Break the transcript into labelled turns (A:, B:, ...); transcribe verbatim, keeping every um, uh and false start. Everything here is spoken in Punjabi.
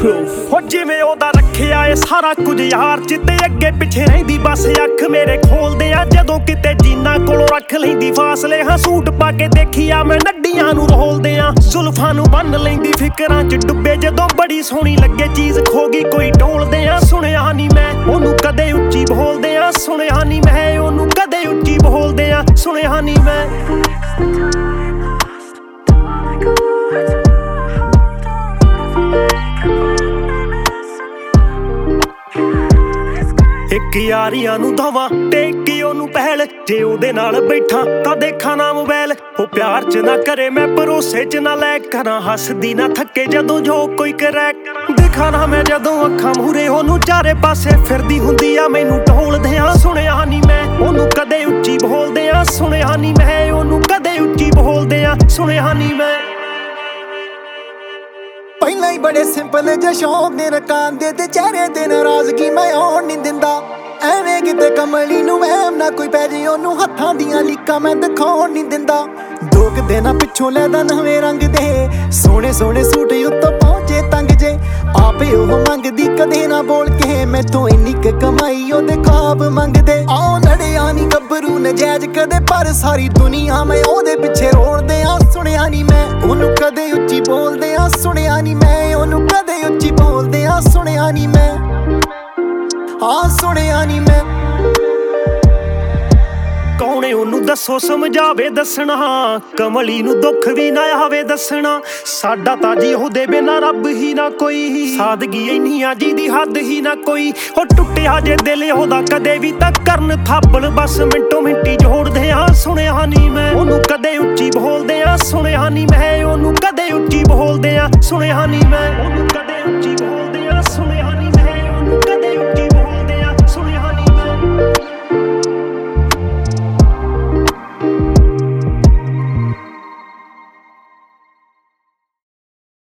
A: proof
B: ਹੋ ਜਿਵੇਂ ਉਹਦਾ ਰੱਖਿਆ ਏ ਸਾਰਾ ਕੁਝ ਯਾਰ ਚਿੱਤੇ ਅੱਗੇ ਪਿੱਛੇ ਰਹਿੰਦੀ ਬਸ ਅੱਖ ਮੇਰੇ ਖੋਲਦੇ ਆ ਜਦੋਂ ਕਿਤੇ ਜੀਨਾ ਕੋਲੋਂ ਰੱਖ ਲੈਂਦੀ ਫਾਸਲੇ ਹਾਂ ਸੂਟ ਪਾ ਕੇ ਦੇਖਿਆ ਮੈਂ ਨੱਡੀਆਂ ਨੂੰ ਰੋਲਦੇ ਆ ਜ਼ੁਲਫਾਂ ਨੂੰ ਬੰਨ ਲੈਂਦੀ ਫਿਕਰਾਂ 'ਚ ਡੁੱਬੇ ਜਦੋਂ ਬੜੀ ਸੋਹਣੀ ਲੱਗੇ ਚੀਜ਼ ਖੋ ਗਈ ਕੋਈ ਢੋਲਦੇ ਆ ਸੁਣਿਆ ਨਹੀਂ ਮੈਂ ਉਹਨੂੰ ਕਦੇ ਉੱਚੀ ਬੋਲਦੇ ਆ ਸੁਣਿਆ ਨਹੀਂ ਮੈਂ ਉਹਨੂੰ ਕਦੇ ਉੱਚੀ ਬੋਲਦੇ ਆ ਸੁਣਿਆ ਨਹੀਂ ਮੈਂ ਇੱਕ ਯਾਰੀਆਂ ਨੂੰ ਦਵਾ ਟੇਕੀ ਉਹਨੂੰ ਪਹਿਲ ਜੇ ਉਹਦੇ ਨਾਲ ਬੈਠਾ ਤਾਂ ਦੇਖਾਂ ਨਾ ਮੋਬਾਈਲ ਉਹ ਪਿਆਰ ਚ ਨਾ ਕਰੇ ਮੈਂ ਭਰੋਸੇ ਚ ਨਾ ਲੈ ਕਰਾਂ ਹੱਸਦੀ ਨਾ ਥੱਕੇ ਜਦੋਂ ਜੋ ਕੋਈ ਕਰੇ ਦੇਖਾਂ ਨਾ ਮੈਂ ਜਦੋਂ ਅੱਖਾਂ ਮੂਹਰੇ ਉਹਨੂੰ ਚਾਰੇ ਪਾਸੇ ਫਿਰਦੀ ਹੁੰਦੀ ਆ ਮੈਨੂੰ ਢੋਲਦੇ ਆ ਸੁਣਿਆ ਨਹੀਂ ਮੈਂ ਉਹਨੂੰ ਕਦੇ ਉੱਚੀ ਬੋਲਦੇ ਆ ਸੁਣਿਆ ਨਹੀਂ ਮੈਂ ਉਹਨੂੰ ਕਦੇ ਉੱਚੀ ਬੋਲਦੇ ਆ ਸੁਣਿਆ ਨਹੀਂ ਮੈਂ
C: ਪਹਿਲਾਂ ਹੀ ਬੜੇ ਸਿੰਪਲ ਜਿਹੇ ਸ਼ੌਕ ਨੇ ਰਕਾਂਦੇ ਤੇ ਚਿਹਰੇ ਤੇ ਨਾਰਾਜ਼ਗੀ ਮੈਂ ਆਉਣ ਨਹੀਂ ਦਿੰਦਾ ਐਵੇਂ ਕਿਤੇ ਕਮਲੀ ਨੂੰ ਵਹਿਮ ਨਾ ਕੋਈ ਪੈ ਜੇ ਉਹਨੂੰ ਹੱਥਾਂ ਦੀਆਂ ਲੀਕਾਂ ਮੈਂ ਦਿਖਾਉਣ ਨਹੀਂ ਦਿੰਦਾ ਦੋ ਕੁ ਦਿਨਾਂ ਪਿੱਛੋਂ ਲੈਦਾ ਨਵੇਂ ਰੰਗ ਦੇ ਸੋਹਣੇ ਸੋਹਣੇ ਸੂਟ ਉੱਤੋਂ ਪਹੁੰਚੇ ਤੰਗ ਜੇ ਆਪੇ ਉਹ ਮੰਗਦੀ ਕਦੇ ਨਾ ਬੋਲ ਕੇ ਮੈਥੋਂ ਇੰਨੀ ਕੁ ਕਮਾਈ ਉਹਦੇ ਖਾਬ ਮੰਗਦੇ ਆਉ ਲੜਿਆ ਨਹੀਂ ਗੱਭਰੂ ਨਜਾਇਜ਼ ਕਦੇ ਪਰ ਸਾਰੀ ਦੁਨੀਆ ਮੈਂ ਉਹਦੇ ਪਿੱਛੇ ਰੋਲਦੇ ਆ ਸੁਣਿਆ ਨਹੀਂ ਮੈਂ ਉਹਨੂੰ ਕਦੇ ਉੱਚੀ ਬੋਲਦੇ ਆ ਸੁਣਿਆ ਨਹੀਂ ਮੈਂ ਉਹਨੂੰ ਕਦੇ ਉੱਚੀ ਬੋਲਦੇ ਆ ਸੁਣਿਆ ਨਹੀਂ ਮੈਂ ਹਾਂ ਸੁਣਿਆ ਨਹੀਂ ਮੈਂ ਕੌਣੇ ਉਹਨੂੰ ਦੱਸੋ ਸਮਝਾਵੇ ਦੱਸਣਾ ਕਮਲੀ ਨੂੰ ਦੁੱਖ ਵੀ ਨਾ ਆਵੇ ਦੱਸਣਾ ਸਾਡਾ ਤਾਂ ਜੀ ਉਹਦੇ ਬਿਨਾਂ ਰੱਬ ਹੀ ਨਾ ਕੋਈ ਸਾਦਗੀ ਇੰਨੀ ਆ ਜਿਹਦੀ ਹੱਦ ਹੀ ਨਾ ਕੋਈ ਉਹ ਟੁੱਟਿਆ ਜੇ ਦਿਲ ਉਹਦਾ ਕਦੇ ਵੀ ਤਾਂ ਕਰਨ ਥਾਪਣ ਬਸ ਮਿੰਟੋ ਮਿੰਟੀ ਜੋੜਦੇ ਆ ਸੁਣਿਆ ਨਹੀਂ ਮੈਂ ਉਹਨੂੰ ਕਦੇ ਉੱਚੀ ਬੋਲਦੇ ਆ ਸੁਣਿਆ ਨਹੀਂ ਮੈਂ ਉਹਨੂੰ ਕਦੇ ਉੱਚੀ ਬੋਲਦੇ ਆ ਸੁਣਿਆ ਨਹੀਂ ਮੈਂ ਉਹਨੂੰ ਕਦੇ ਉੱਚੀ